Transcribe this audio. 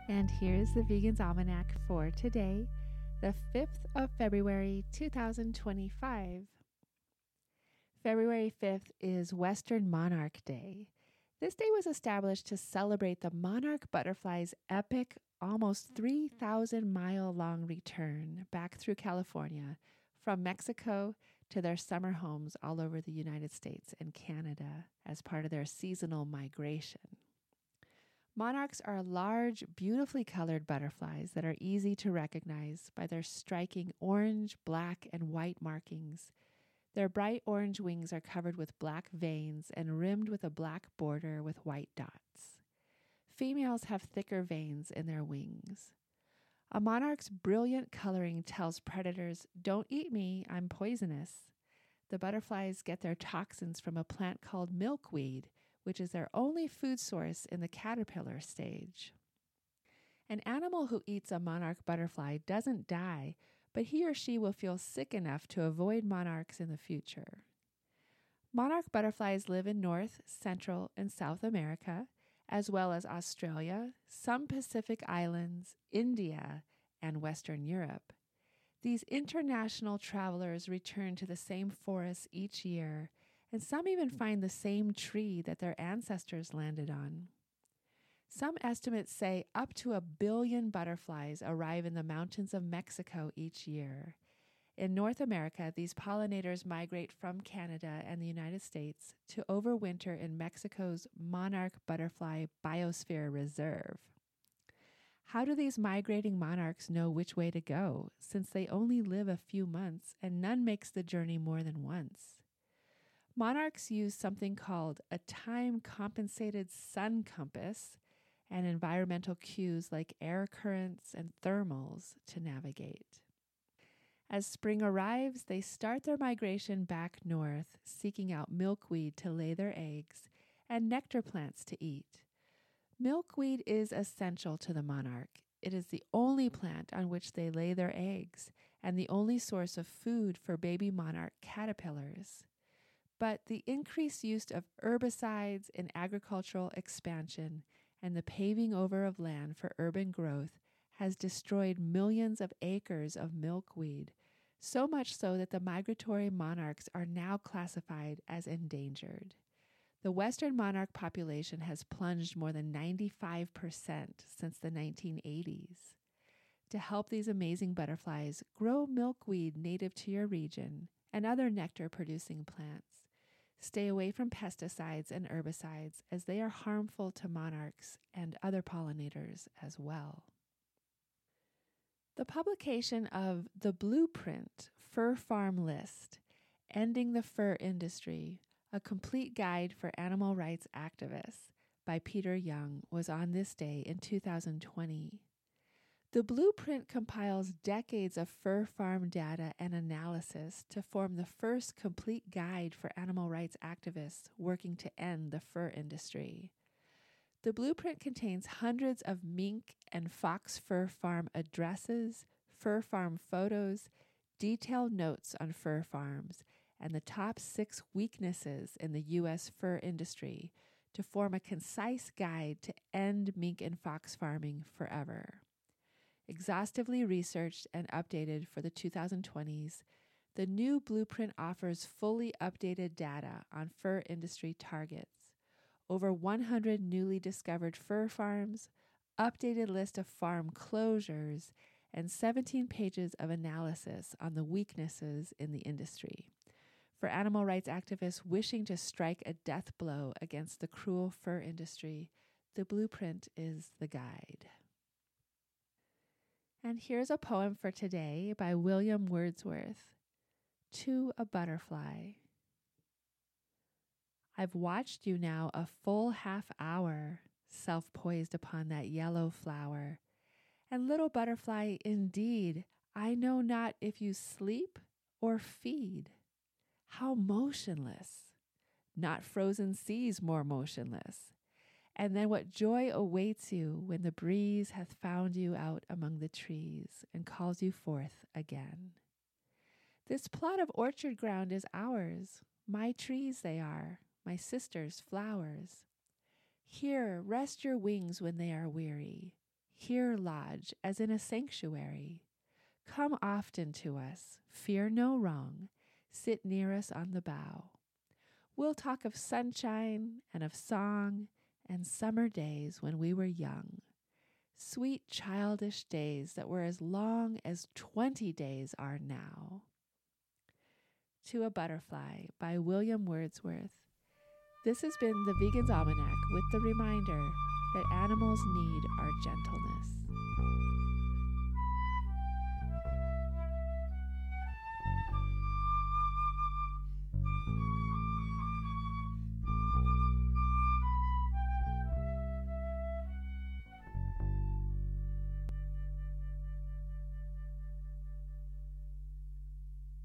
And here's the Vegan's Almanac for today, the 5th of February, 2025. February 5th is Western Monarch Day. This day was established to celebrate the monarch butterfly's epic, almost 3,000-mile-long return back through California from Mexico to their summer homes all over the United States and Canada as part of their seasonal migration. Monarchs are large, beautifully colored butterflies that are easy to recognize by their striking orange, black, and white markings. Their bright orange wings are covered with black veins and rimmed with a black border with white dots. Females have thicker veins in their wings. A monarch's brilliant coloring tells predators, "Don't eat me, I'm poisonous." The butterflies get their toxins from a plant called milkweed, which is their only food source in the caterpillar stage. An animal who eats a monarch butterfly doesn't die, but he or she will feel sick enough to avoid monarchs in the future. Monarch butterflies live in North, Central, and South America, as well as Australia, some Pacific islands, India, and Western Europe. These international travelers return to the same forests each year, and some even find the same tree that their ancestors landed on. Some estimates say up to 1 billion butterflies arrive in the mountains of Mexico each year. In North America, these pollinators migrate from Canada and the United States to overwinter in Mexico's Monarch Butterfly Biosphere Reserve. How do these migrating monarchs know which way to go, since they only live a few months and none makes the journey more than once? Monarchs use something called a time-compensated sun compass and environmental cues like air currents and thermals to navigate. As spring arrives, they start their migration back north, seeking out milkweed to lay their eggs and nectar plants to eat. Milkweed is essential to the monarch. It is the only plant on which they lay their eggs and the only source of food for baby monarch caterpillars. But the increased use of herbicides in agricultural expansion and the paving over of land for urban growth has destroyed millions of acres of milkweed, so much so that the migratory monarchs are now classified as endangered. The Western monarch population has plunged more than 95% since the 1980s. To help these amazing butterflies, grow milkweed native to your region and other nectar-producing plants. Stay away from pesticides and herbicides as they are harmful to monarchs and other pollinators as well. The publication of The Blueprint Fur Farm List, Ending the Fur Industry, a complete guide for animal rights activists by Peter Young was on this day in 2020. The blueprint compiles decades of fur farm data and analysis to form the first complete guide for animal rights activists working to end the fur industry. The blueprint contains hundreds of mink and fox fur farm addresses, fur farm photos, detailed notes on fur farms, and the top 6 weaknesses in the U.S. fur industry to form a concise guide to end mink and fox farming forever. Exhaustively researched and updated for the 2020s, the new blueprint offers fully updated data on fur industry targets, over 100 newly discovered fur farms, updated list of farm closures, and 17 pages of analysis on the weaknesses in the industry. For animal rights activists wishing to strike a death blow against the cruel fur industry, the blueprint is the guide. And here's a poem for today by William Wordsworth, To a Butterfly. I've watched you now a full half hour, self-poised upon that yellow flower. And little butterfly, indeed, I know not if you sleep or feed. How motionless! Not frozen seas more motionless. And then what joy awaits you when the breeze hath found you out among the trees and calls you forth again. This plot of orchard ground is ours. My trees they are, my sister's flowers. Here rest your wings when they are weary. Here lodge as in a sanctuary. Come often to us, fear no wrong, sit near us on the bough. We'll talk of sunshine and of song and summer days when we were young. Sweet childish days that were as long as 20 days are now. To a Butterfly by William Wordsworth. This has been the Vegan's Almanac with the reminder that animals need our gentleness.